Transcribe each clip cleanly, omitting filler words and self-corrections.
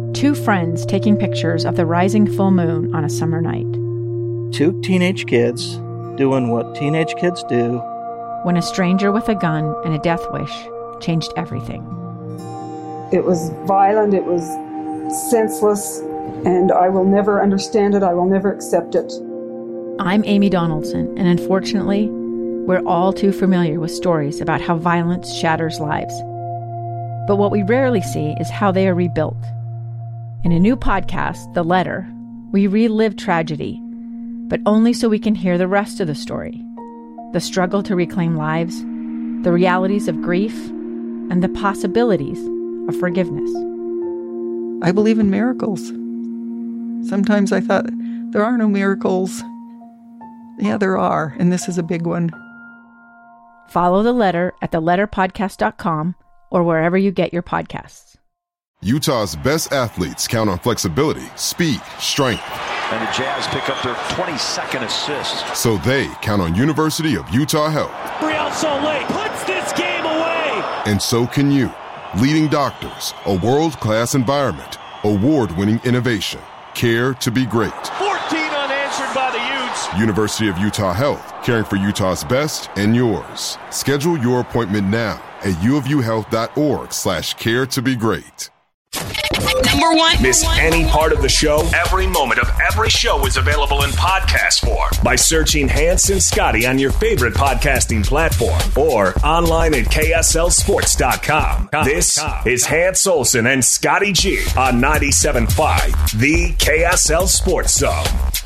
Two friends taking pictures of the rising full moon on a summer night. Two teenage kids doing what teenage kids do. When a stranger with a gun and a death wish changed everything. It was violent, it was senseless, and I will never understand it, I will never accept it. I'm Amy Donaldson, and unfortunately, we're all too familiar with stories about how violence shatters lives. But what we rarely see is how they are rebuilt. In a new podcast, The Letter, we relive tragedy, but only so we can hear the rest of the story. The struggle to reclaim lives, the realities of grief, and the possibilities of forgiveness. I believe in miracles. Sometimes I thought, there are no miracles. Yeah, there are, and this is a big one. Follow The Letter at theletterpodcast.com or wherever you get your podcasts. Utah's best athletes count on flexibility, speed, strength. And the Jazz pick up their 22nd assist. So they count on University of Utah Health. Real Soleil puts this game away. And so can you. Leading doctors, a world-class environment, award-winning innovation, care to be great. 14 unanswered by the Utes. University of Utah Health, caring for Utah's best and yours. Schedule your appointment now at uofuhealth.org/care to be great. Number one. Miss any part of the show? Every moment of every show is available in podcast form by searching Hans and Scotty on your favorite podcasting platform or online at KSLSports.com. This is Hans Olsen and Scotty G on 97.5, the KSL Sports Zone.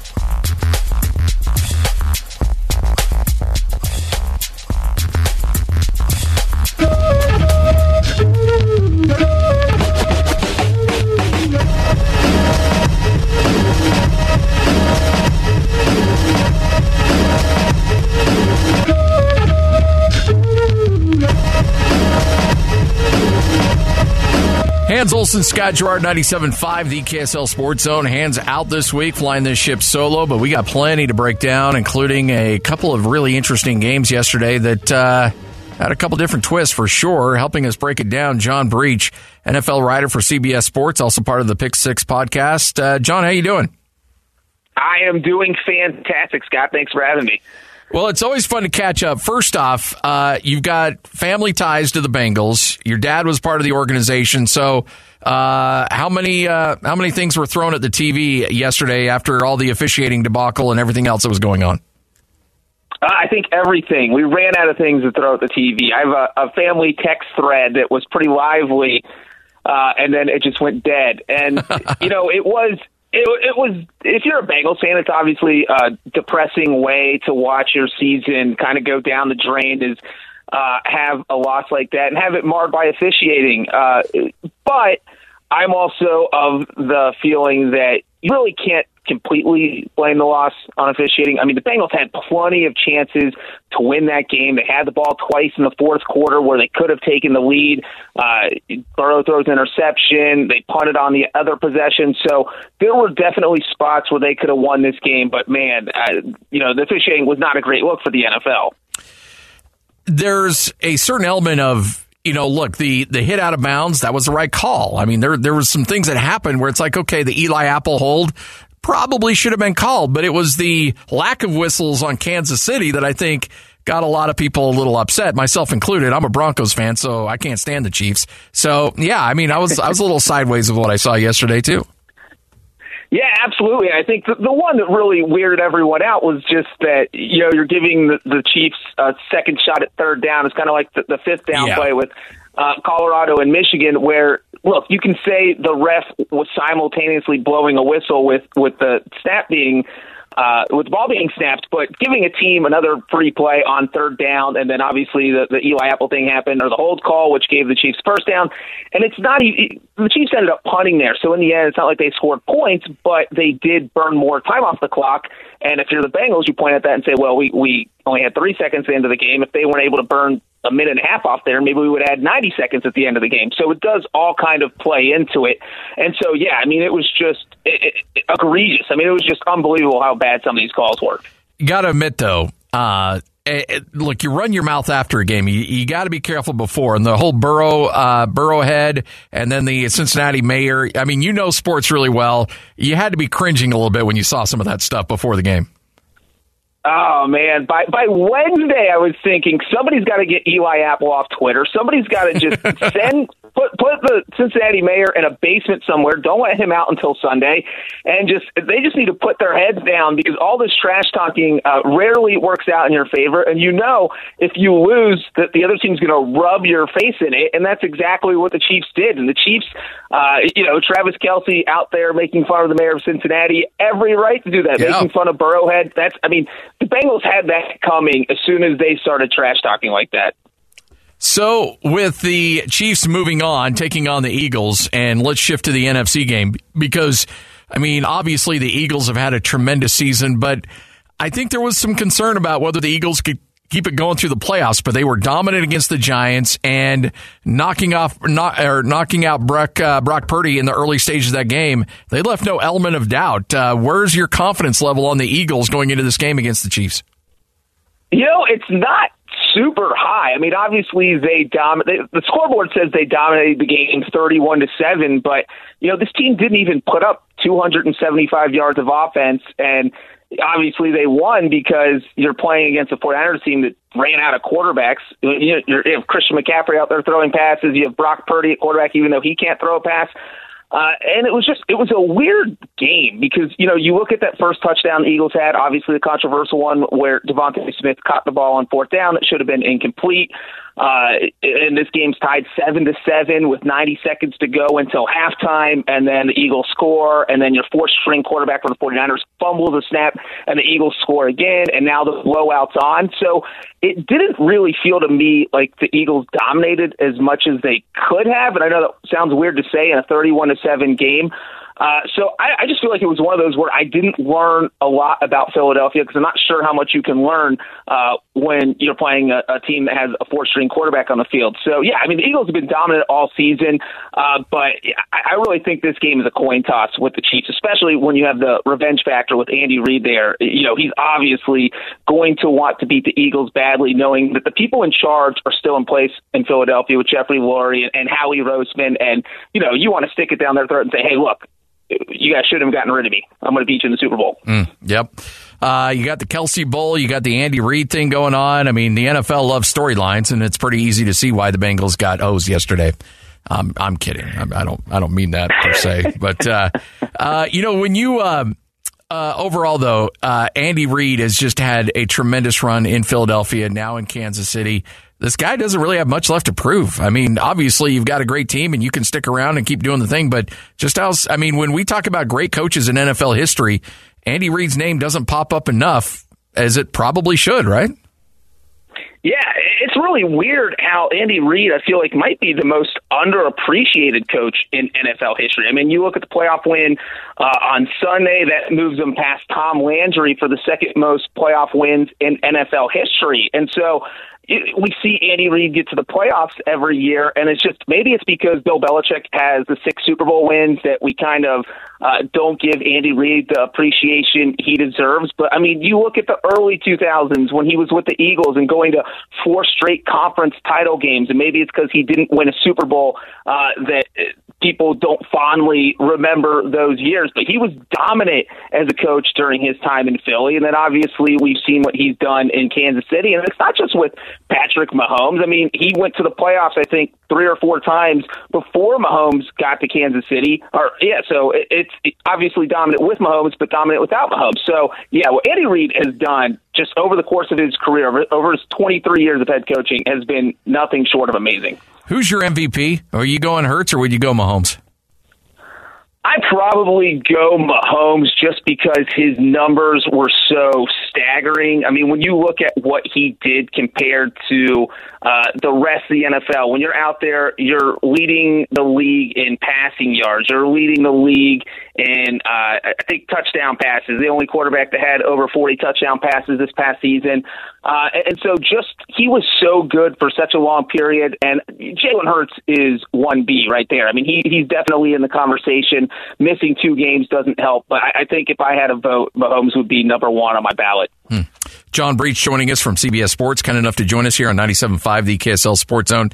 Hans Olsen, Scott Gerard, 97.5, the KSL Sports Zone. Hans out this week, flying this ship solo, but we got plenty to break down, including a couple of really interesting games yesterday that had a couple different twists for sure. Helping us break it down, John Breach, NFL writer for CBS Sports, also part of the Pick Six podcast. John, how you doing? I am doing fantastic, Scott. Thanks for having me. Well, it's always fun to catch up. First off, you've got family ties to the Bengals. Your dad was part of the organization. So how many things were thrown at the TV yesterday after all the officiating debacle and everything else that was going on? I think everything. We ran out of things to throw at the TV. I have a family text thread that was pretty lively, and then it just went dead. And, it was... It was, if you're a Bengals fan, it's obviously a depressing way to watch your season kind of go down the drain, is have a loss like that and have it marred by officiating. But I'm also of the feeling that you really can't completely blame the loss on officiating. I mean, the Bengals had plenty of chances to win that game. They had the ball twice in the fourth quarter where they could have taken the lead. Burrow throws an interception. They punted on the other possession. So there were definitely spots where they could have won this game. But, man, the officiating was not a great look for the NFL. There's a certain element of, look, the hit out of bounds, that was the right call. I mean, there was some things that happened where it's like, okay, the Eli Apple hold probably should have been called, but it was the lack of whistles on Kansas City that I think got a lot of people a little upset, myself included. I'm a Broncos fan, so I can't stand the Chiefs. So, yeah, I mean, I was a little sideways of what I saw yesterday, too. Yeah, absolutely. I think the one that really weirded everyone out was just that, you're giving the Chiefs a second shot at third down. It's kind of like the fifth down play with Colorado and Michigan, where, look, you can say the ref was simultaneously blowing a whistle with the snap being with the ball being snapped, but giving a team another free play on third down, and then obviously the Eli Apple thing happened, or the hold call, which gave the Chiefs first down, and it's not even, the Chiefs ended up punting there, so in the end, it's not like they scored points, but they did burn more time off the clock, and if you're the Bengals, you point at that and say, well, we only had 3 seconds into the game. If they weren't able to burn a minute and a half off there, maybe we would add 90 seconds at the end of the game. So it does all kind of play into it. And so, yeah, I mean, it was just egregious. I mean, it was just unbelievable how bad some of these calls were. You got to admit, though, look, you run your mouth after a game. You got to be careful before. And the whole Burrowhead and then the Cincinnati mayor. I mean, you know sports really well. You had to be cringing a little bit when you saw some of that stuff before the game. Oh, man. By Wednesday, I was thinking somebody's got to get Eli Apple off Twitter. Somebody's got to just put the Cincinnati mayor in a basement somewhere. Don't let him out until Sunday. And they just need to put their heads down, because all this trash talking rarely works out in your favor. And if you lose, that the other team's going to rub your face in it. And that's exactly what the Chiefs did. And the Chiefs, Travis Kelce out there making fun of the mayor of Cincinnati, every right to do that, making fun of Burrowhead. The Bengals had that coming as soon as they started trash talking like that. So with the Chiefs moving on, taking on the Eagles, and let's shift to the NFC game, because, I mean, obviously the Eagles have had a tremendous season, but I think there was some concern about whether the Eagles could keep it going through the playoffs, but they were dominant against the Giants and knocking out Brock Purdy in the early stages of that game. They left no element of doubt. Where's your confidence level on the Eagles going into this game against the Chiefs? It's not super high. I mean, obviously the scoreboard says they dominated the game 31-7, but this team didn't even put up 275 yards of offense, and obviously they won because you're playing against a 49ers team that ran out of quarterbacks. You have Christian McCaffrey out there throwing passes. You have Brock Purdy at quarterback, even though he can't throw a pass. And it was a weird game because, you look at that first touchdown the Eagles had, obviously the controversial one where Devontae Smith caught the ball on fourth down. It should have been incomplete. And this game's tied 7-7 with 90 seconds to go until halftime. And then the Eagles score. And then your fourth string quarterback for the 49ers fumbles a snap and the Eagles score again. And now the blowout's on. So it didn't really feel to me like the Eagles dominated as much as they could have. And I know that sounds weird to say in a 31-7 game. So I just feel like it was one of those where I didn't learn a lot about Philadelphia because I'm not sure how much you can learn when you're playing a team that has a fourth-string quarterback on the field. So, yeah, I mean, the Eagles have been dominant all season, but I really think this game is a coin toss with the Chiefs, especially when you have the revenge factor with Andy Reid there. He's obviously going to want to beat the Eagles badly, knowing that the people in charge are still in place in Philadelphia with Jeffrey Lurie and Howie Roseman. And, you want to stick it down their throat and say, hey, look, you guys should have gotten rid of me. I'm going to beat you in the Super Bowl. Yep. You got the Kelce Bowl. You got the Andy Reid thing going on. I mean, the NFL loves storylines, and it's pretty easy to see why the Bengals got hosed yesterday. I'm kidding. I don't mean that per se. But, when you overall, though, Andy Reid has just had a tremendous run in Philadelphia, now in Kansas City. This guy doesn't really have much left to prove. I mean, obviously, you've got a great team and you can stick around and keep doing the thing. But when we talk about great coaches in NFL history, Andy Reid's name doesn't pop up enough as it probably should, right? Yeah, it's really weird how Andy Reid, I feel like, might be the most underappreciated coach in NFL history. I mean, you look at the playoff win on Sunday, that moves him past Tom Landry for the second most playoff wins in NFL history. And so we see Andy Reid get to the playoffs every year, and maybe it's because Bill Belichick has the 6 Super Bowl wins that we kind of don't give Andy Reid the appreciation he deserves. But, I mean, you look at the early 2000s when he was with the Eagles and going to 4 straight conference title games, and maybe it's because he didn't win a Super Bowl that people don't fondly remember those years. But he was dominant as a coach during his time in Philly, and then obviously we've seen what he's done in Kansas City, and it's not just with Patrick Mahomes. I mean, he went to the playoffs, I think, 3 or 4 times before Mahomes got to Kansas City. So it's obviously dominant with Mahomes, but dominant without Mahomes. So, yeah, what Andy Reid has done just over the course of his career, over his 23 years of head coaching, has been nothing short of amazing. Who's your MVP? Are you going Hurts or would you go Mahomes? I'd probably go Mahomes just because his numbers were so staggering. I mean, when you look at what he did compared to the rest of the NFL, when you're out there, you're leading the league in passing yards. You're leading the league in, I think, touchdown passes. The only quarterback that had over 40 touchdown passes this past season. And so he was so good for such a long period. And Jalen Hurts is 1B right there. I mean, he's definitely in the conversation. Missing 2 games doesn't help. But I think if I had a vote, Mahomes would be number 1 on my ballot. John Breach joining us from CBS Sports, kind enough to join us here on 97.5, the KSL Sports Zone.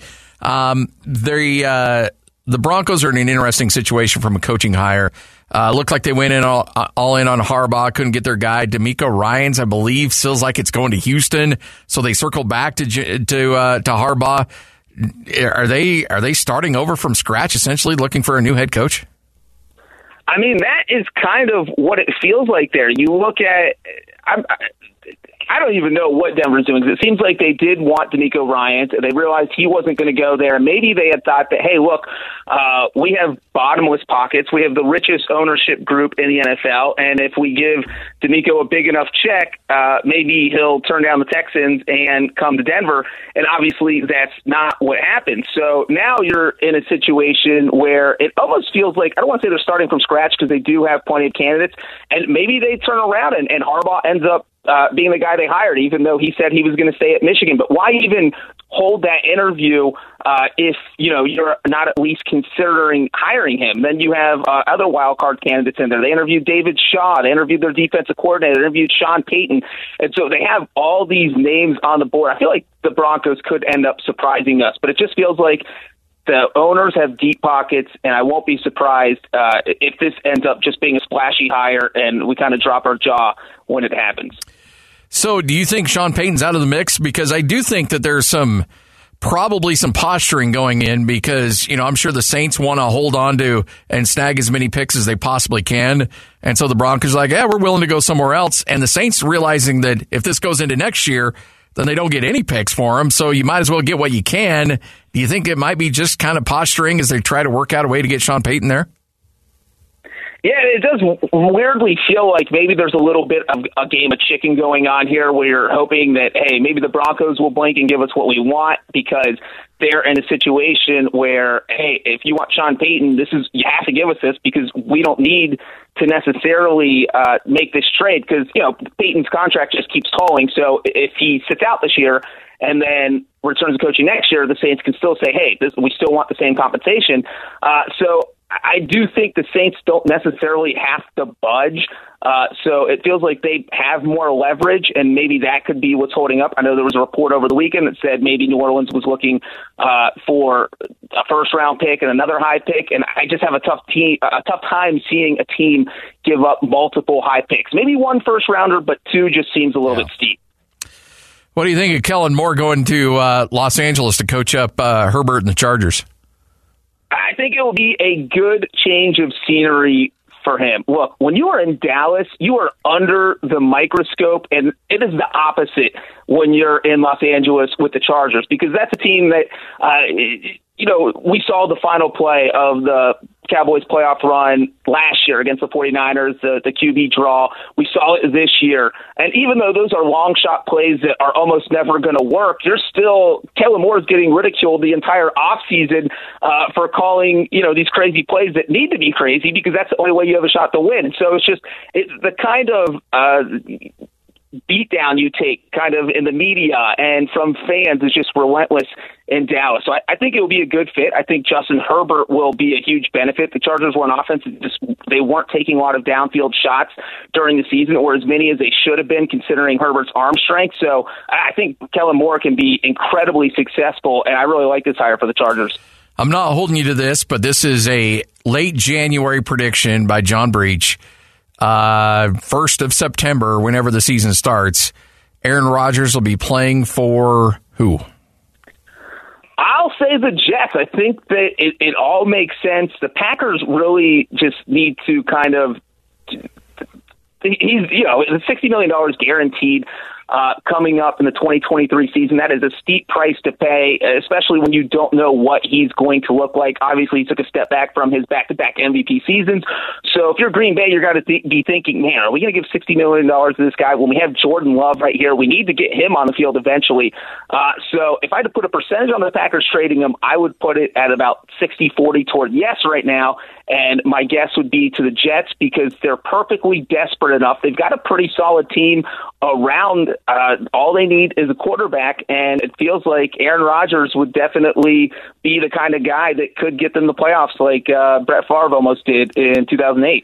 The Broncos are in an interesting situation from a coaching hire. Looked like they went in all in on Harbaugh, couldn't get their guy. DeMeco Ryans, I believe, feels like it's going to Houston, so they circled back to Harbaugh. Are they starting over from scratch, essentially looking for a new head coach? I mean, that is kind of what it feels like there. You look at I don't even know what Denver's doing. It seems like they did want DeMeco Ryans, and they realized he wasn't going to go there. Maybe they had thought that, hey, look, we have bottomless pockets. We have the richest ownership group in the NFL, and if we give DeMeco a big enough check, maybe he'll turn down the Texans and come to Denver. And obviously that's not what happened. So now you're in a situation where it almost feels like, I don't want to say they're starting from scratch because they do have plenty of candidates, and maybe they turn around and Harbaugh ends up being the guy they hired, even though he said he was going to stay at Michigan. But why even hold that interview if you're not at least considering hiring him? Then you have other wild card candidates in there. They interviewed David Shaw. They interviewed their defensive coordinator. They interviewed Sean Payton. And so they have all these names on the board. I feel like the Broncos could end up surprising us, but it just feels like the owners have deep pockets, and I won't be surprised if this ends up just being a splashy hire and we kind of drop our jaw when it happens. So do you think Sean Payton's out of the mix? Because I do think that there's probably some posturing going in because, I'm sure the Saints want to hold on to and snag as many picks as they possibly can. And so the Broncos are like, yeah, we're willing to go somewhere else. And the Saints realizing that if this goes into next year, then they don't get any picks for them. So you might as well get what you can. Do you think it might be just kind of posturing as they try to work out a way to get Sean Payton there? Yeah, it does weirdly feel like maybe there's a little bit of a game of chicken going on here where you're hoping that, hey, maybe the Broncos will blink and give us what we want because they're in a situation where, hey, if you want Sean Payton, you have to give us this because we don't need to necessarily make this trade because, Payton's contract just keeps calling. So if he sits out this year and then returns to coaching next year, the Saints can still say, hey, we still want the same compensation. So I do think the Saints don't necessarily have to budge. So it feels like they have more leverage, and maybe that could be what's holding up. I know there was a report over the weekend that said maybe New Orleans was looking for a first-round pick and another high pick, and I just have a tough time seeing a team give up multiple high picks. Maybe one first-rounder, but two just seems a little bit steep. What do you think of Kellen Moore going to Los Angeles to coach up Herbert and the Chargers? I think it will be a good change of scenery for him. Look, when you are in Dallas, you are under the microscope, and it is the opposite when you're in Los Angeles with the Chargers, because that's a team that, we saw the final play of the Cowboys playoff run last year against the 49ers, the QB draw. We saw it this year. And even though those are long shot plays that are almost never going to work, Kellen Moore is getting ridiculed the entire offseason for calling, these crazy plays that need to be crazy because that's the only way you have a shot to win. So it's the kind of beatdown you take kind of in the media and from fans is just relentless in Dallas. So I think it will be a good fit. I think Justin Herbert will be a huge benefit. The Chargers were on offense. They weren't taking a lot of downfield shots during the season, or as many as they should have been considering Herbert's arm strength. So I think Kellen Moore can be incredibly successful, and I really like this hire for the Chargers. I'm not holding you to this, but this is a late January prediction by John Breach. 1st of September, whenever the season starts, Aaron Rodgers will be playing for who? I'll say the Jets. I think that it all makes sense. The Packers really just need to kind of he's $60 million guaranteed coming up in the 2023 season. That is a steep price to pay, especially when you don't know what he's going to look like. Obviously, he took a step back from his back-to-back MVP seasons. So if you're Green Bay, you're going to be thinking, man, are we going to give $60 million to this guy when we have Jordan Love right here? We need to get him on the field eventually. So if I had to put a percentage on the Packers trading him, I would put it at about 60-40 toward yes right now. And my guess would be to the Jets because they're perfectly desperate enough. They've got a pretty solid team around. All they need is a quarterback, and it feels like Aaron Rodgers would definitely be the kind of guy that could get them the playoffs like Brett Favre almost did in 2008.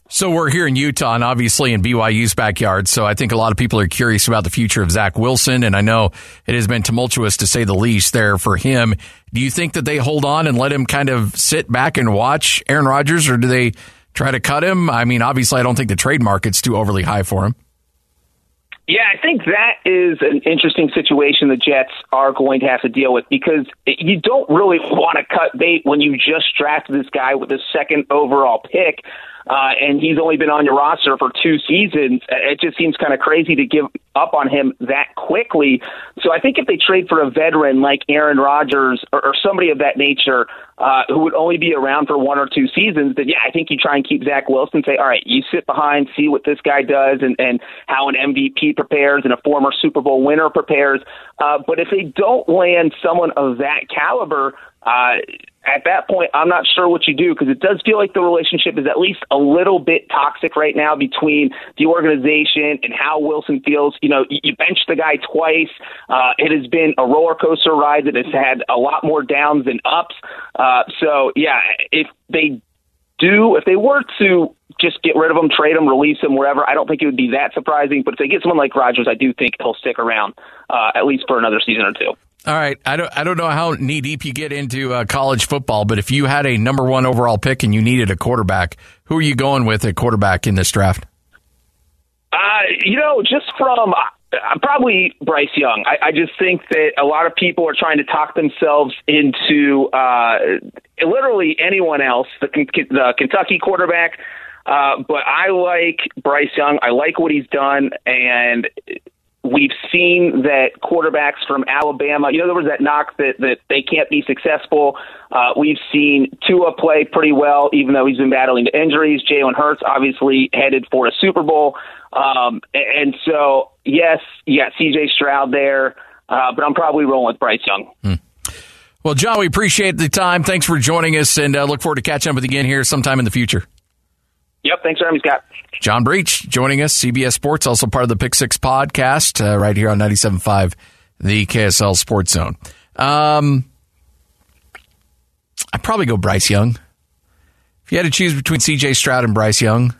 So we're here in Utah and obviously in BYU's backyard. So I think a lot of people are curious about the future of Zach Wilson. And I know it has been tumultuous to say the least there for him. Do you think that they hold on and let him kind of sit back and watch Aaron Rodgers, or do they try to cut him? I mean, obviously I don't think the trade market's too overly high for him. Yeah, I think that is an interesting situation the Jets are going to have to deal with, because you don't really want to cut bait when you just drafted this guy with the second overall pick, and he's only been on your roster for 2 seasons. It just seems kind of crazy to give up on him that quickly. So I think if they trade for a veteran like Aaron Rodgers or somebody of that nature who would only be around for 1 or 2 seasons, then I think you try and keep Zach Wilson, say, all right, you sit behind, see what this guy does and how an MVP prepares and a former Super Bowl winner prepares. But if they don't land someone of that caliber, at that point, I'm not sure what you do, because it does feel like the relationship is at least a little bit toxic right now between the organization and how Wilson feels. You benched the guy twice. It has been a roller coaster ride that has had a lot more downs than ups. If they were to just get rid of him, trade him, release him, wherever, I don't think it would be that surprising. But if they get someone like Rodgers, I do think he'll stick around at least for another season or 2. All right. I don't know how knee deep you get into college football, but if you had a number 1 overall pick and you needed a quarterback, who are you going with at quarterback in this draft? Just from probably Bryce Young. I just think that a lot of people are trying to talk themselves into literally anyone else, the Kentucky quarterback. But I like Bryce Young. I like what he's done, and we've seen that quarterbacks from Alabama, there was that knock that they can't be successful. We've seen Tua play pretty well, even though he's been battling the injuries. Jalen Hurts obviously headed for a Super Bowl. And so, yes, you got C.J. Stroud there, but I'm probably rolling with Bryce Young. Well, John, we appreciate the time. Thanks for joining us, and look forward to catching up with you again here sometime in the future. Yep, thanks for having me, Scott. John Breach joining us, CBS Sports, also part of the Pick Six podcast, right here on 97.5, the KSL Sports Zone. I'd probably go Bryce Young. If you had to choose between C.J. Stroud and Bryce Young.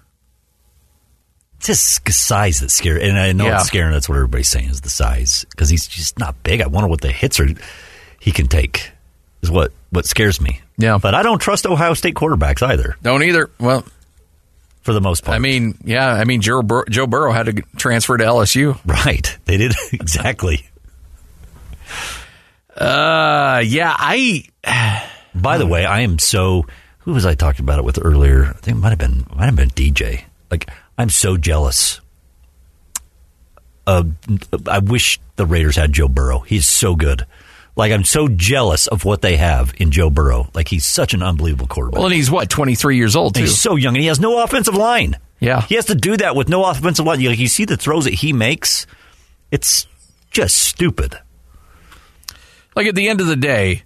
Just size that's scary. And I know it's scary. That's what everybody's saying is the size, because he's just not big. I wonder what the hits he can take is what scares me. Yeah. But I don't trust Ohio State quarterbacks either. Don't either. Well, for the most part. Joe Burrow had to transfer to LSU. Right. They did. Exactly. By the way, I am so... Who was I talking about it with earlier? I think it might have been DJ. Like, I'm so jealous. I wish the Raiders had Joe Burrow. He's so good. Like, I'm so jealous of what they have in Joe Burrow. Like, he's such an unbelievable quarterback. Well, and he's, 23 years old, too? He's so young, and he has no offensive line. Yeah. He has to do that with no offensive line. You see the throws that he makes? It's just stupid. Like, at the end of the day,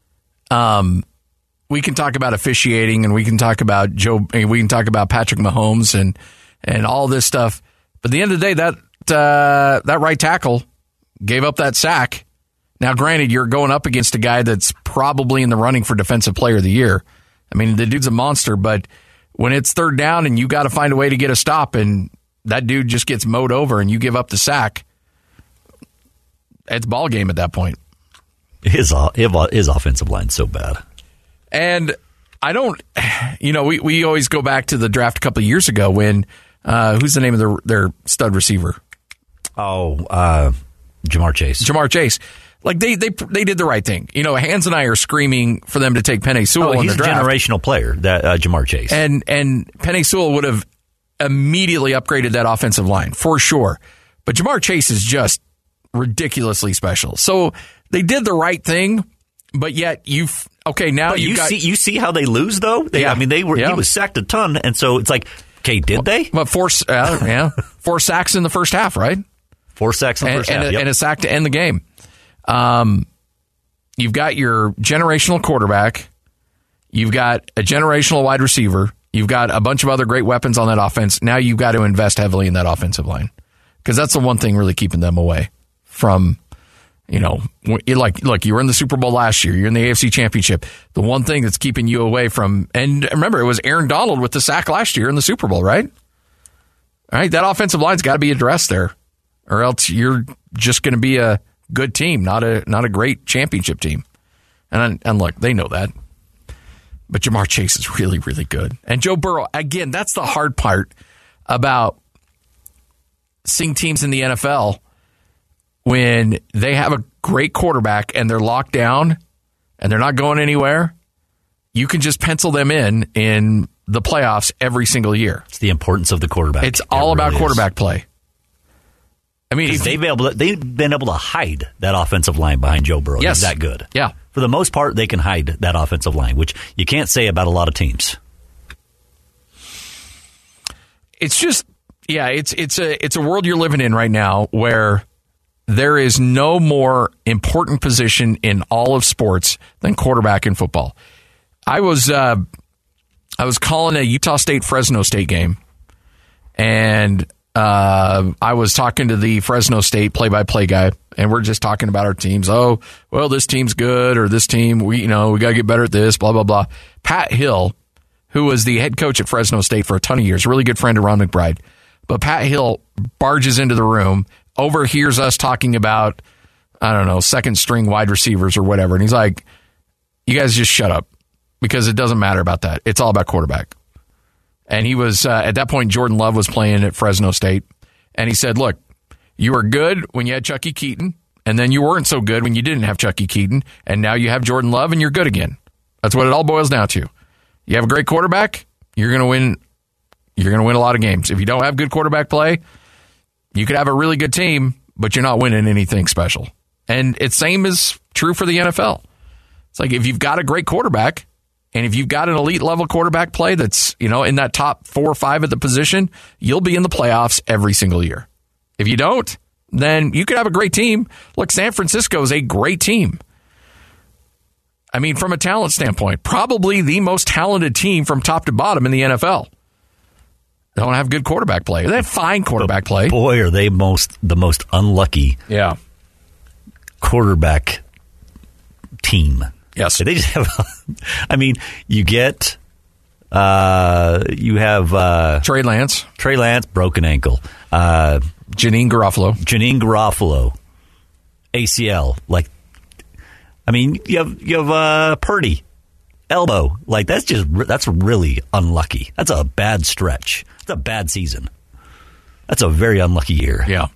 we can talk about officiating, and we can talk about Patrick Mahomes and all this stuff. But at the end of the day, that right tackle gave up that sack. Now, granted, you're going up against a guy that's probably in the running for Defensive Player of the Year. I mean, the dude's a monster, but when it's third down and you got to find a way to get a stop and that dude just gets mowed over and you give up the sack, it's ball game at that point. His offensive line's so bad. And I don't, we always go back to the draft a couple of years ago when, who's the name of their stud receiver? Jamar Chase. Like, they did the right thing. Hans and I are screaming for them to take Penei Sewell in the draft. He's a generational player, that Jamar Chase. And Penei Sewell would have immediately upgraded that offensive line, for sure. But Jamar Chase is just ridiculously special. So they did the right thing, but yet you see how they lose, though? He was sacked a ton, and so it's like, okay, did they? Well, 4 sacks in the first half, right? 4 sacks in the first half, and a sack to end the game. You've got your generational quarterback. You've got a generational wide receiver. You've got a bunch of other great weapons on that offense. Now you've got to invest heavily in that offensive line, because that's the one thing really keeping them away from You know, look, you were in the Super Bowl last year. You're in the AFC Championship. The one thing that's keeping you away from, and remember, it was Aaron Donald with the sack last year in the Super Bowl, right? All right, that offensive line's got to be addressed there, or else you're just going to be a good team, not a great championship team. And look, they know that. But Jamar Chase is really, really good. And Joe Burrow, again, that's the hard part about seeing teams in the NFL when they have a great quarterback and they're locked down and they're not going anywhere. You can just pencil them in the playoffs every single year. It's the importance of the quarterback. It's all about quarterback play. I mean, they've been able to hide that offensive line behind Joe Burrow. Yes. He's that good. Yeah. For the most part, they can hide that offensive line, which you can't say about a lot of teams. It's just, yeah, it's a world you're living in right now where there is no more important position in all of sports than quarterback in football. I was calling a Utah State Fresno State game, and I was talking to the Fresno State play-by-play guy, and we're just talking about our teams. Oh, well, this team's good, or this team, we got to get better at this, blah, blah, blah. Pat Hill, who was the head coach at Fresno State for a ton of years, really good friend of Ron McBride. But Pat Hill barges into the room, overhears us talking about, I don't know, second-string wide receivers or whatever, and he's like, you guys just shut up, because it doesn't matter about that. It's all about quarterback. And he was, at that point, Jordan Love was playing at Fresno State. And he said, look, you were good when you had Chucky Keaton, and then you weren't so good when you didn't have Chucky Keaton, and now you have Jordan Love, and you're good again. That's what it all boils down to. You have a great quarterback, you're going to win. You're going to win a lot of games. If you don't have good quarterback play, you could have a really good team, but you're not winning anything special. And it's same is true for the NFL. It's like if you've got a great quarterback, and if you've got an elite level quarterback play that's, in that top 4 or 5 at the position, you'll be in the playoffs every single year. If you don't, then you could have a great team. Look, San Francisco is a great team. I mean, from a talent standpoint, probably the most talented team from top to bottom in the NFL. They don't have good quarterback play. They have fine quarterback play. Boy, are they the most unlucky quarterback team. Yes. They just have, you get, you have Trey Lance, broken ankle. Janine Garofalo, ACL. You have Purdy, elbow. That's really unlucky. That's a bad stretch. That's a bad season. That's a very unlucky year. Yeah.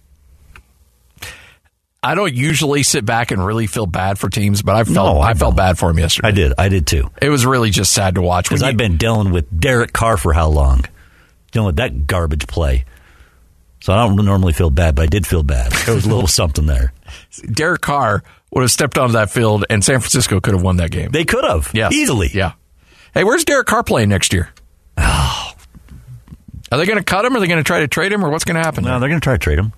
I don't usually sit back and really feel bad for teams, but I felt bad for him yesterday. I did too. It was really just sad to watch. Because I've been dealing with Derek Carr for how long? Dealing with that garbage play. So I don't normally feel bad, but I did feel bad. There was a little something there. Derek Carr would have stepped onto that field, and San Francisco could have won that game. They could have. Yes. Easily. Yeah. Hey, where's Derek Carr playing next year? Oh. Are they going to cut him? Are they going to try to trade him? Or what's going to happen? No, they're going to try to trade him.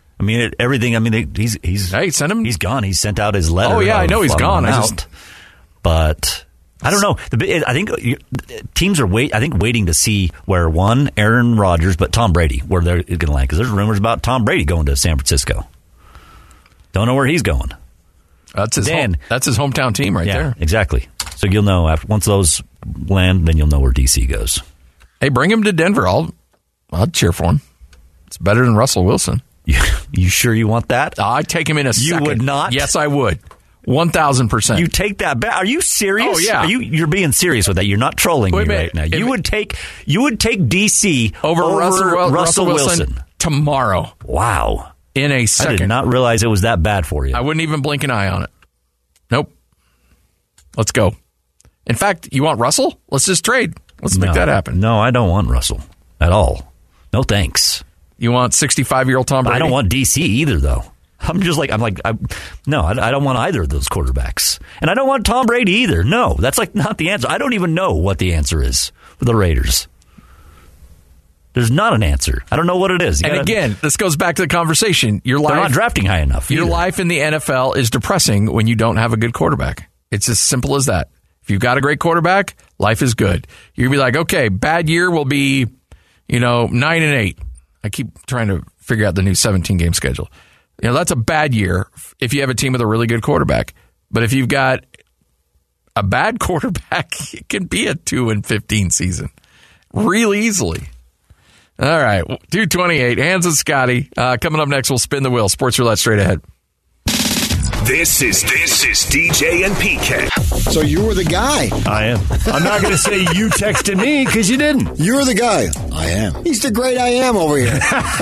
He's send him. He's gone. He's sent out his letter. Oh yeah, I know he's gone. But I don't know. I think teams are waiting to see where Aaron Rodgers, but Tom Brady, where they're going to land, because there's rumors about Tom Brady going to San Francisco. Don't know where he's going. That's his hometown team right there. Exactly. So you'll know once those land, then you'll know where DC goes. Hey, bring him to Denver. I'll cheer for him. It's better than Russell Wilson. You sure you want that? I'd take him in a second. You would not? Yes, I would. 1,000%. You take that back? Are you serious? Oh yeah. You're being serious with that. You're not trolling me right now. You would take DC over Russell Wilson tomorrow. Wow. In a second. I did not realize it was that bad for you. I wouldn't even blink an eye on it. Nope. Let's go. In fact, you want Russell? Let's just trade. Let's make that happen. No, I don't want Russell at all. No thanks. You want 65-year-old Tom Brady? I don't want DC either, though. I don't want either of those quarterbacks. And I don't want Tom Brady either. No, that's not the answer. I don't even know what the answer is for the Raiders. There's not an answer. I don't know what it is. Again, this goes back to the conversation. They're not drafting high enough. Your life in the NFL is depressing when you don't have a good quarterback. It's as simple as that. If you've got a great quarterback, life is good. You'll be like, okay, bad year will be, 9-8. I keep trying to figure out the new 17-game schedule. You know, that's a bad year if you have a team with a really good quarterback. But if you've got a bad quarterback, it can be a 2-15 season real easily. All right, 2:28. Hans and Scotty. Coming up next, we'll spin the wheel. Sports Roulette straight ahead. This is DJ and PK. So you were the guy. I am. I'm not going to say you texted me because you didn't. You're the guy. I am. He's the great I am over here.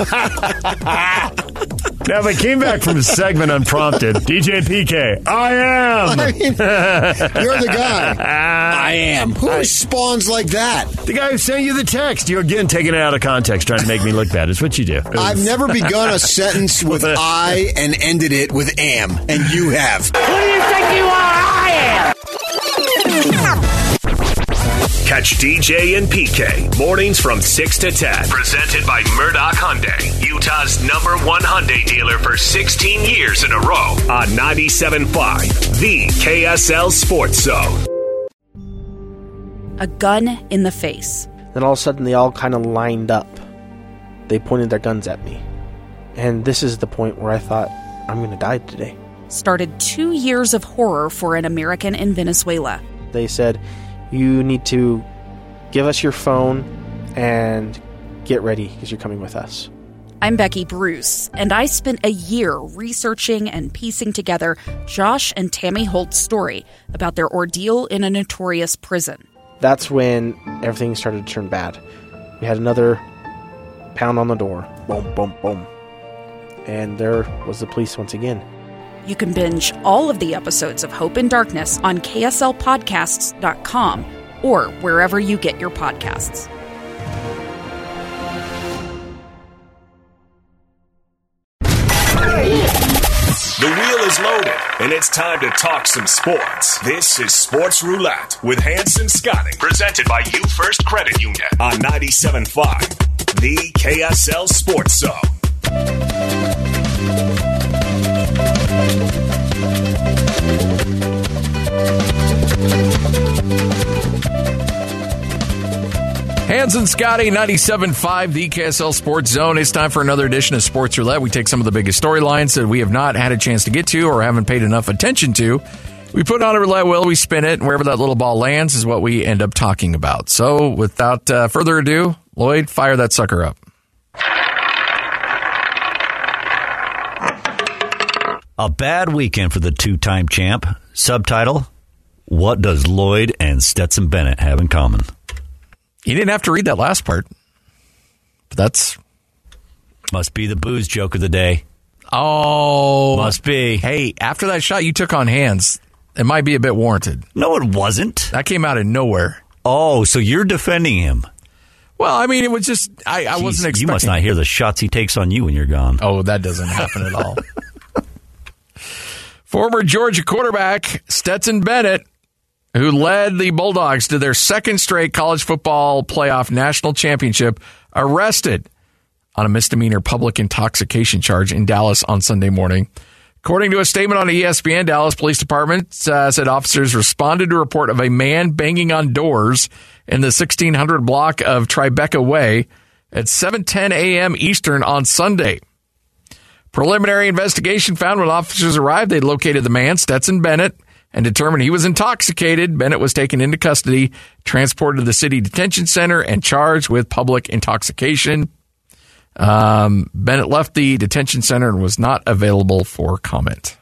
Now, if I came back from the segment unprompted, DJ and PK, I am. I mean, you're the guy. I am. Who responds like that? The guy who sent you the text. You're again taking it out of context, trying to make me look bad. It's what you do. I've never begun a sentence with I and ended it with am, and you have. Who do you think you are? I am. Catch DJ and PK mornings from 6 to 10. Presented by Murdoch Hyundai, Utah's #1 Hyundai dealer for 16 years in a row. On 97.5, the KSL Sports Zone. A gun in the face. Then all of a sudden they all kind of lined up. They pointed their guns at me. And this is the point where I thought, I'm going to die today. Started 2 years of horror for an American in Venezuela. They said, you need to give us your phone and get ready because you're coming with us. I'm Becky Bruce, and I spent a year researching and piecing together Josh and Tammy Holt's story about their ordeal in a notorious prison. That's when everything started to turn bad. We had another pound on the door. Boom, boom, boom. And there was the police once again. You can binge all of the episodes of Hope in Darkness on KSLPodcasts.com or wherever you get your podcasts. The wheel is loaded, and it's time to talk some sports. This is Sports Roulette with Hans and Scotty, presented by You First Credit Union on 97.5, the KSL Sports Zone. Hans and Scotty, 97.5, the KSL Sports Zone. It's time for another edition of Sports Roulette. We take some of the biggest storylines that we have not had a chance to get to or haven't paid enough attention to. We put on a roulette wheel, we spin it, and wherever that little ball lands is what we end up talking about. So without further ado, Lloyd, fire that sucker up. A bad weekend for the two-time champ. Subtitle, what does Lloyd and Stetson Bennett have in common? You didn't have to read that last part. But that's... Must be the booze joke of the day. Oh. Must be. Hey, after that shot you took on Hans, it might be a bit warranted. No, it wasn't. That came out of nowhere. Oh, so you're defending him. Well, I mean, it was just... I wasn't expecting... You must not hear the shots he takes on you when you're gone. Oh, that doesn't happen at all. Former Georgia quarterback Stetson Bennett, who led the Bulldogs to their second straight college football playoff national championship, arrested on a misdemeanor public intoxication charge in Dallas on Sunday morning. According to a statement on the ESPN, Dallas Police Department said officers responded to a report of a man banging on doors in the 1600 block of Tribeca Way at 7:10 a.m. Eastern on Sunday. Preliminary investigation found when officers arrived, they'd located the man, Stetson Bennett, and determined he was intoxicated. Bennett was taken into custody, transported to the city detention center, and charged with public intoxication. Bennett left the detention center and was not available for comment.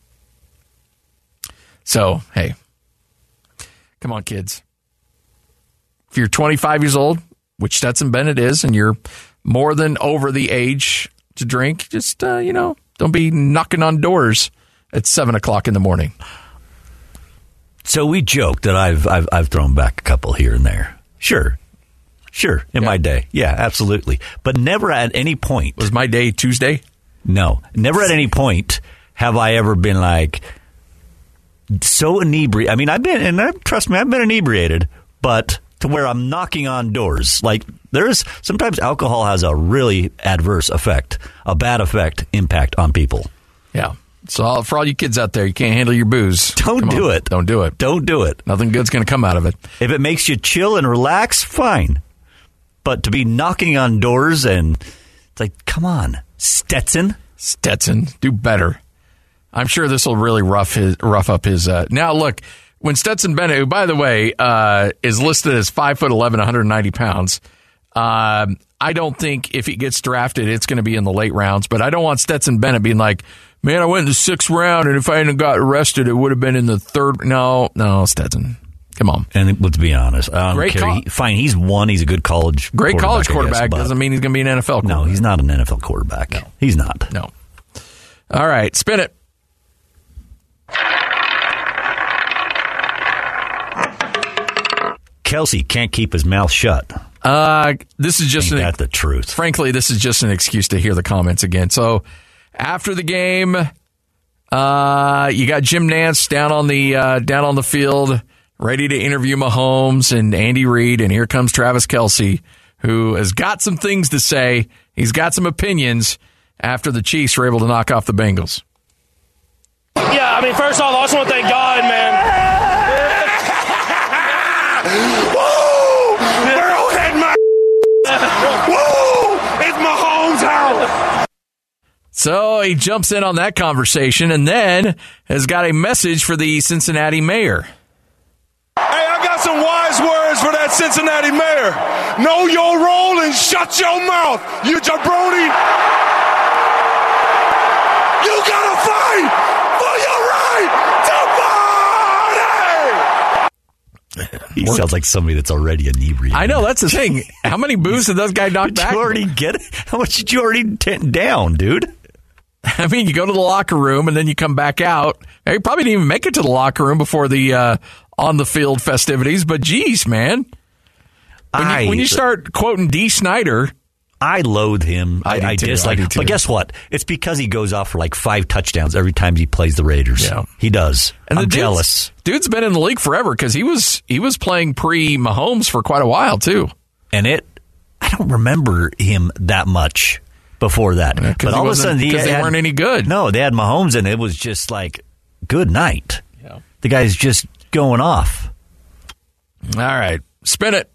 So, hey, come on, kids. If you're 25 years old, which Stetson Bennett is, and you're more than over the age to drink, just, don't be knocking on doors at 7 o'clock in the morning. So we joke that I've thrown back a couple here and there. Sure, in my day. Yeah, absolutely. But never at any point. Was my day Tuesday? No. Never at any point have I ever been like so inebriated. I mean, trust me, I've been inebriated, but to where I'm knocking on doors. Like, sometimes alcohol has a really adverse effect, a bad impact on people. Yeah. So for all you kids out there, you can't handle your booze. Don't do it. Don't do it. Don't do it. Nothing good's going to come out of it. If it makes you chill and relax, fine. But to be knocking on doors and it's like, come on, Stetson. Stetson, do better. I'm sure this will really rough up his. Now, look, when Stetson Bennett, who, by the way, is listed as 5'11", 190 pounds, I don't think if he gets drafted, it's going to be in the late rounds. But I don't want Stetson Bennett being like, man, I went in the 6th round, and if I hadn't got arrested, it would have been in the 3rd. No, Stetson. Come on. And let's be honest. Fine, he's a good college Great quarterback, college quarterback. Doesn't mean he's going to be an NFL quarterback. No, he's not an NFL quarterback. No. He's not. No. All right, spin it. Kelsey can't keep his mouth shut. This is just Ain't that the truth. Frankly, this is just an excuse to hear the comments again. So after the game, you got Jim Nantz down on the field, ready to interview Mahomes and Andy Reid, and here comes Travis Kelce, who has got some things to say. He's got some opinions after the Chiefs were able to knock off the Bengals. Yeah, I mean, first off, I just want to thank God, man. Woo! Arrowhead, my woo! It's Mahomes' house. So he jumps in on that conversation and then has got a message for the Cincinnati mayor. Hey, I got some wise words for that Cincinnati mayor. Know your role and shut your mouth, you jabroni. You gotta fight for your right to party. He sounds like somebody that's already inebriated. I know, that's the thing. How many boos did those guys knock back? Did you already get it? How much did you already down, dude? I mean, you go to the locker room and then you come back out. You probably didn't even make it to the locker room before the on-the-field festivities, but geez, man. When you start quoting D. Snyder... I loathe him. I dislike him. But guess what? It's because he goes off for like 5 touchdowns every time he plays the Raiders. Yeah. He does. And I'm jealous. Dude's been in the league forever because he was playing pre-Mahomes for quite a while, too. And I don't remember him that much before that. Yeah, but all of a sudden, because they weren't any good. No, they had Mahomes, and it was just like, good night. Yeah. The guy's just going off. All right. Spin it.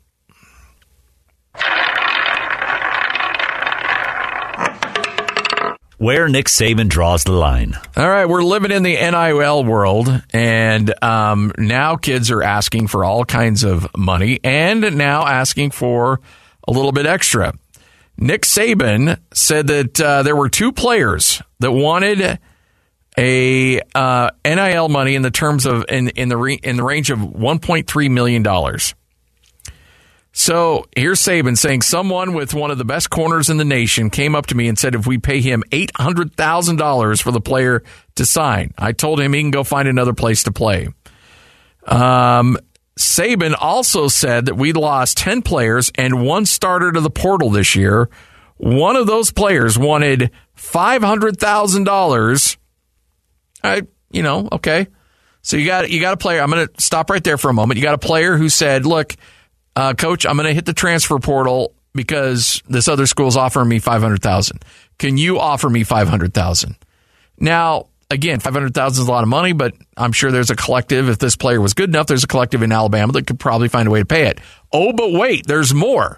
Where Nick Saban draws the line. All right, we're living in the NIL world, and now kids are asking for all kinds of money and now asking for a little bit extra. Nick Saban said that there were 2 players that wanted a NIL money in the terms of in the range of $1.3 million. So here's Saban saying, someone with one of the best corners in the nation came up to me and said if we pay him $800,000 for the player to sign. I told him he can go find another place to play. Saban also said that we lost 10 players and 1 starter to the portal this year. One of those players wanted $500,000. Okay. So you got a player. I'm going to stop right there for a moment. You got a player who said, look, Coach, I'm going to hit the transfer portal because this other school's offering me $500,000. Can you offer me $500,000? Now, again, $500,000 is a lot of money, but I'm sure there's a collective. If this player was good enough, there's a collective in Alabama that could probably find a way to pay it. Oh, but wait, there's more.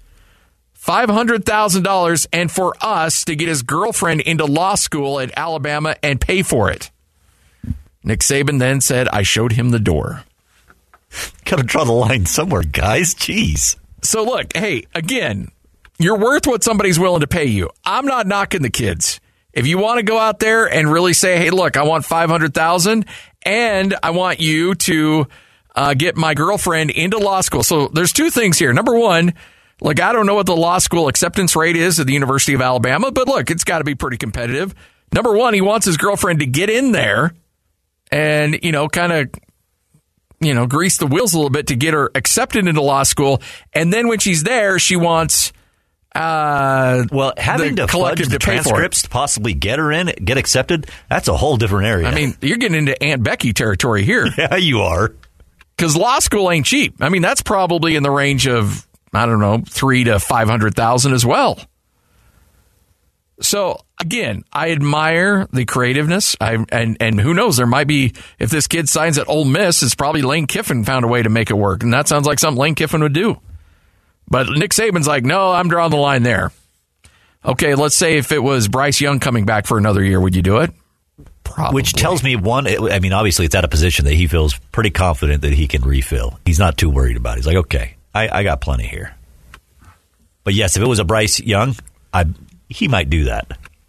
$500,000 and for us to get his girlfriend into law school at Alabama and pay for it. Nick Saban then said, I showed him the door. Got to draw the line somewhere, guys. Jeez. So look, hey, again, you're worth what somebody's willing to pay you. I'm not knocking the kids. If you want to go out there and really say, hey, look, I want $500,000 and I want you to get my girlfriend into law school. So there's 2 things here. Number one, look, I don't know what the law school acceptance rate is at the University of Alabama, but look, it's got to be pretty competitive. Number one, he wants his girlfriend to get in there and, kind of, grease the wheels a little bit to get her accepted into law school. And then when she's there, she wants having to fudge the transcripts to possibly get her in, get accepted, that's a whole different area. I mean, you're getting into Aunt Becky territory here. Yeah, you are. Because law school ain't cheap. I mean, that's probably in the range of, I don't know, $300,000 to $500,000 as well. So, again, I admire the creativeness. And who knows, there might be, if this kid signs at Ole Miss, it's probably Lane Kiffin found a way to make it work. And that sounds like something Lane Kiffin would do. But Nick Saban's like, no, I'm drawing the line there. Okay, let's say if it was Bryce Young coming back for another year, would you do it? Probably. Which tells me, obviously it's at a position that he feels pretty confident that he can refill. He's not too worried about it. He's like, okay, I got plenty here. But yes, if it was a Bryce Young, he might do that.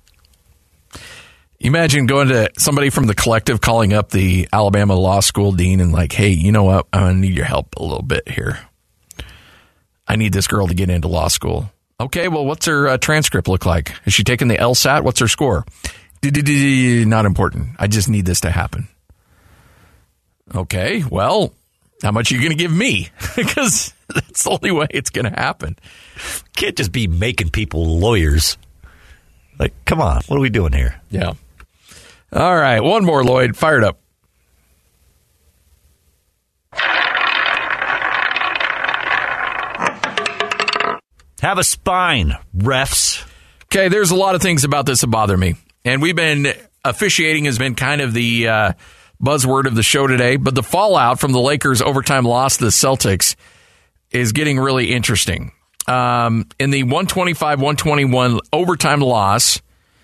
Imagine going to somebody from the collective calling up the Alabama Law School dean and like, hey, you know what? I'm going to need your help a little bit here. I need this girl to get into law school. Okay, well, what's her transcript look like? Has she taken the LSAT? What's her score? Not important. I just need this to happen. Okay, well, how much are you going to give me? Because that's the only way it's going to happen. Can't just be making people lawyers. Like, come on, what are we doing here? Yeah. All right, one more, Lloyd. Fire it up. Have a spine, refs. Okay, there's a lot of things about this that bother me. And officiating has been kind of the buzzword of the show today. But the fallout from the Lakers' overtime loss to the Celtics is getting really interesting. In the 125-121 overtime loss,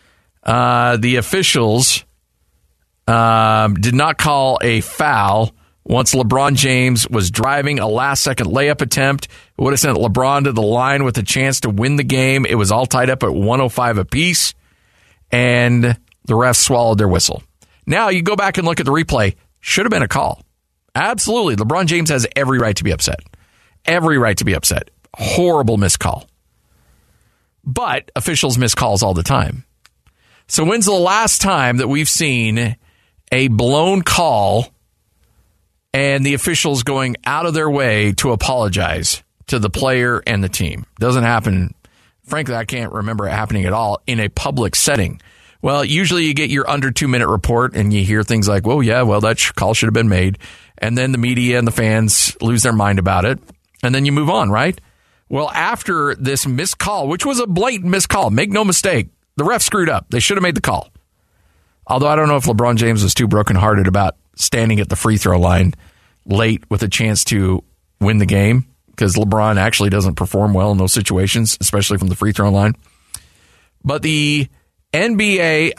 the officials did not call a foul once LeBron James was driving a last-second layup attempt. It would have sent LeBron to the line with a chance to win the game. It was all tied up at 105 apiece, and the refs swallowed their whistle. Now, you go back and look at the replay. Should have been a call. Absolutely. LeBron James has every right to be upset. Every right to be upset. Horrible missed call. But officials miss calls all the time. So when's the last time that we've seen a blown call and the officials going out of their way to apologize to the player and the team? Doesn't happen. Frankly, I can't remember it happening at all in a public setting. Well, usually you get your under 2-minute report and you hear things like, that call should have been made. And then the media and the fans lose their mind about it. And then you move on, right? Well, after this missed call, which was a blatant missed call, make no mistake, the ref screwed up. They should have made the call. Although I don't know if LeBron James was too brokenhearted about standing at the free throw line late with a chance to win the game, because LeBron actually doesn't perform well in those situations, especially from the free throw line. But the NBA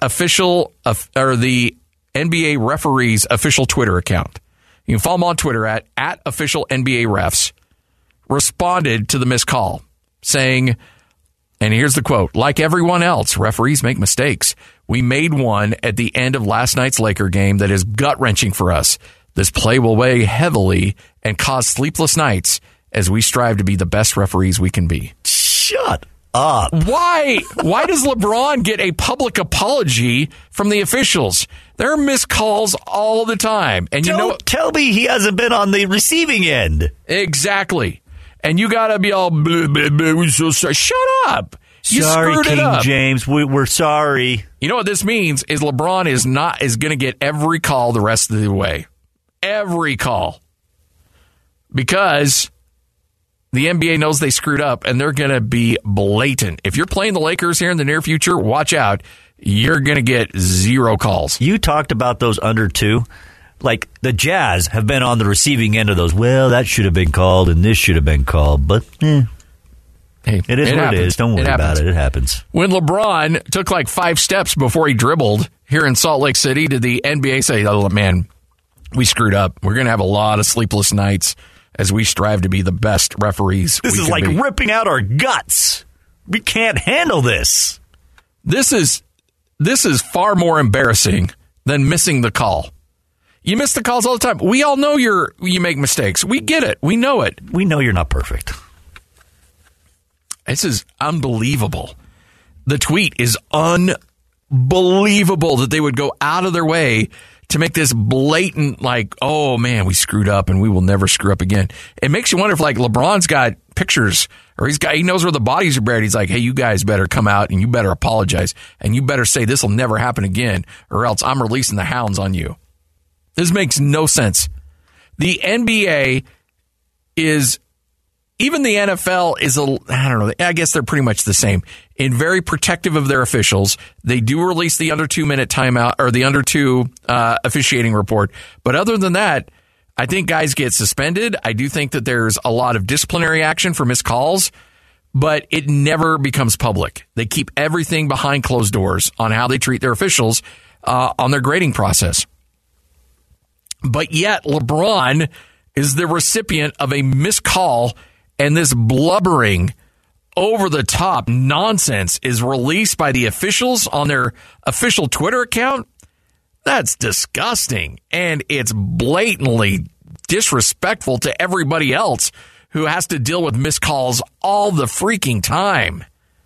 the NBA referees official Twitter account, you can follow them on Twitter at official NBA refs, responded to the missed call saying, and here's the quote, like everyone else, referees make mistakes. We made one at the end of last night's Laker game that is gut-wrenching for us. This play will weigh heavily and cause sleepless nights as we strive to be the best referees we can be. Shut up. Why? Why does LeBron get a public apology from the officials? There are missed calls all the time. And Don't tell me he hasn't been on the receiving end. Exactly. And you got to be all, blah, blah, blah, we're so sorry. Shut up. You sorry, screwed King it up. James. We're sorry. You know what this means is LeBron is going to get every call the rest of the way. Every call. Because the NBA knows they screwed up and they're going to be blatant. If you're playing the Lakers here in the near future, watch out. You're going to get 0 calls. You talked about those under 2. Like, the Jazz have been on the receiving end of those. Well, that should have been called and this should have been called. But, Hey, it is what it is. Don't worry about it. It happens. When LeBron took like 5 steps before he dribbled here in Salt Lake City, did the NBA say, oh, man, we screwed up. We're going to have a lot of sleepless nights as we strive to be the best referees This is like ripping out our guts. We can't handle this. This is far more embarrassing than missing the call. You miss the calls all the time. We all know you make mistakes. We get it. We know it. We know you're not perfect. This is unbelievable. The tweet is unbelievable that they would go out of their way to make this blatant, like, oh, man, we screwed up and we will never screw up again. It makes you wonder if, like, LeBron's got pictures or he knows where the bodies are buried. He's like, hey, you guys better come out and you better apologize and you better say this will never happen again or else I'm releasing the hounds on you. This makes no sense. The NBA is, even the NFL is, I don't know, I guess they're pretty much the same. In very protective of their officials. They do release the under 2-minute timeout or the under 2 officiating report. But other than that, I think guys get suspended. I do think that there's a lot of disciplinary action for missed calls. but it never becomes public. They keep everything behind closed doors on how they treat their officials on their grading process. But yet LeBron is the recipient of a missed call, and this blubbering, over-the-top nonsense is released by the officials on their official Twitter account. That's disgusting, and it's blatantly disrespectful to everybody else who has to deal with missed calls all the freaking time.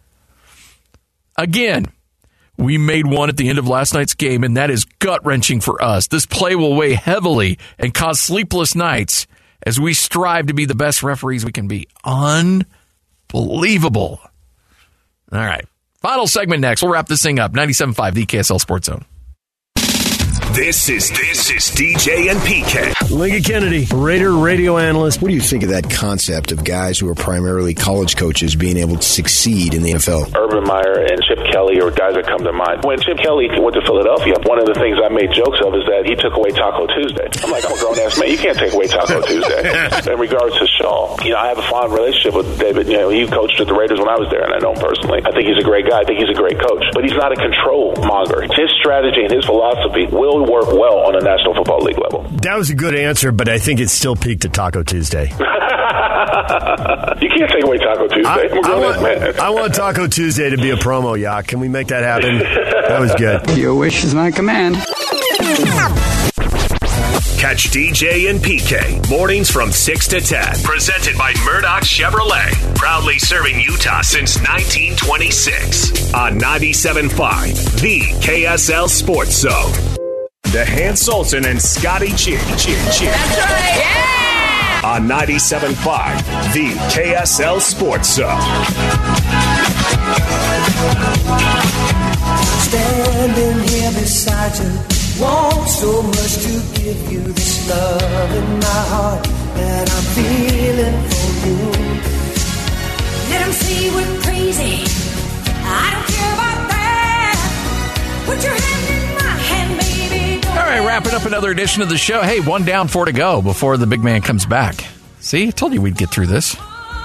Again, we made one at the end of last night's game, and that is gut-wrenching for us. This play will weigh heavily and cause sleepless nights as we strive to be the best referees we can be. Unbelievable. All right. Final segment next. We'll wrap this thing up. 97.5, the KSL Sports Zone. This is DJ and PK. Lincoln Kennedy, Raider radio analyst. What do you think of that concept of guys who are primarily college coaches being able to succeed in the NFL? Urban Meyer and Chip Kelly are guys that come to mind. When Chip Kelly went to Philadelphia, one of the things I made jokes of is that he took away Taco Tuesday. I'm like, I'm a grown-ass man. You can't take away Taco Tuesday. In regards to Shaw, I have a fond relationship with David. He coached at the Raiders when I was there, and I know him personally. I think he's a great guy. I think he's a great coach. But he's not a control monger. His strategy and his philosophy will work well on a National Football League level. That was a good answer, but I think it's still peaked at Taco Tuesday. You can't take away Taco Tuesday. I want Taco Tuesday to be a promo, Yak. Can we make that happen? That was good. Your wish is my command. Catch DJ and PK mornings from 6 to 10. Presented by Murdoch Chevrolet. Proudly serving Utah since 1926. On 97.5, the KSL Sports Zone. The Hans Olsen and Scotty Cheer. That's right, yeah! On 97.5, the KSL Sports Zone. Standing here beside you, want so much to give you this love in my heart that I'm feeling for you. Let them say we're crazy. I don't care about that. Put your hand in my hand, baby. All right, wrapping up another edition of the show. Hey, 1 down, 4 to go before the big man comes back. See, I told you we'd get through this.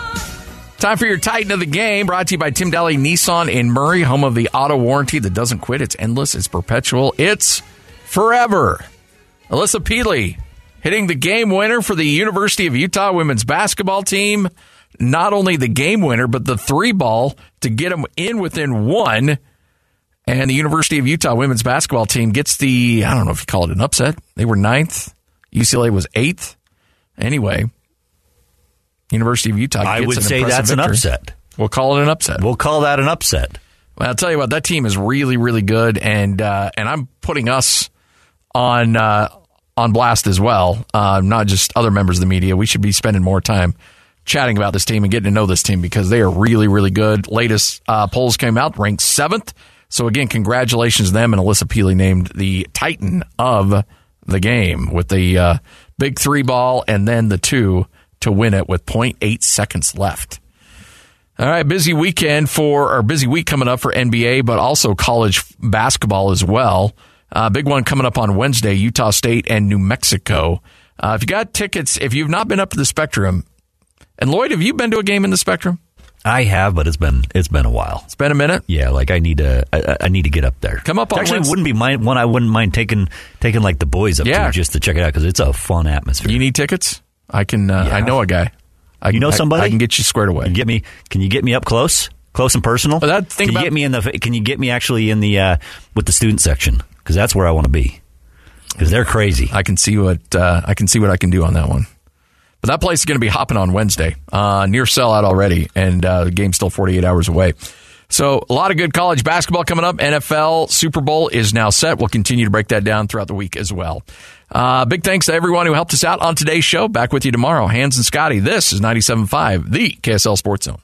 Time for your Titan of the Game, brought to you by Tim Daly Nissan in Murray, home of the auto warranty that doesn't quit. It's endless, it's perpetual, it's forever. Alyssa Peely hitting the game winner for the University of Utah women's basketball team. Not only the game winner, but the 3-ball to get them in within 1. And the University of Utah women's basketball team gets the, I don't know if you call it an upset. They were 9th. UCLA was 8th. Anyway, University of Utah gets I would an say that's victory. an upset. We'll call it an upset. We'll call that an upset. Well, I'll tell you what, that team is really, really good, and I'm putting us on blast as well, not just other members of the media. We should be spending more time chatting about this team and getting to know this team because they are really, really good. Latest polls came out, ranked 7th. So, again, congratulations to them, and Alyssa Peely named the Titan of the game with the big 3-ball and then the 2 to win it with 0.8 seconds left. All right, busy week coming up for NBA, but also college basketball as well. Big one coming up on Wednesday, Utah State and New Mexico. If you got tickets, if you've not been up to the Spectrum, and Lloyd, have you been to a game in the Spectrum? I have, but it's been a while. It's been a minute. Yeah, like I need to get up there. Come up on Actually, Wednesday. wouldn't be one I wouldn't mind taking like the boys up to just to check it out because it's a fun atmosphere. You need tickets? I can. I know a guy. You know somebody? I can get you squared away. Can you get me up close and personal? Can you get me actually in the with the student section because that's where I want to be because they're crazy. I can see what I can do on that one. But that place is going to be hopping on Wednesday. Near sellout already, and the game's still 48 hours away. So a lot of good college basketball coming up. NFL Super Bowl is now set. We'll continue to break that down throughout the week as well. Big thanks to everyone who helped us out on today's show. Back with you tomorrow. Hans and Scotty, this is 97.5, the KSL Sports Zone.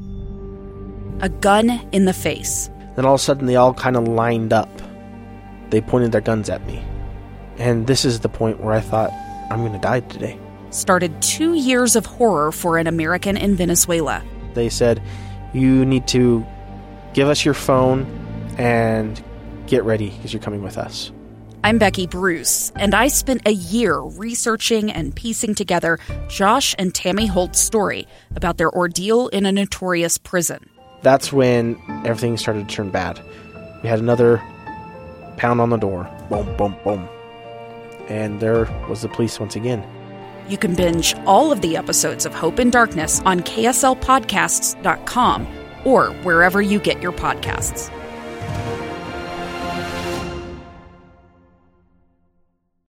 A gun in the face. Then all of a sudden they all kind of lined up. They pointed their guns at me. And this is the point where I thought, I'm going to die today. Started 2 years of horror for an American in Venezuela. They said, you need to give us your phone and get ready because you're coming with us. I'm Becky Bruce, and I spent a year researching and piecing together Josh and Tammy Holt's story about their ordeal in a notorious prison. That's when everything started to turn bad. We had another pound on the door. Boom, boom, boom. And there was the police once again. You can binge all of the episodes of Hope and Darkness on KSLPodcasts.com or wherever you get your podcasts.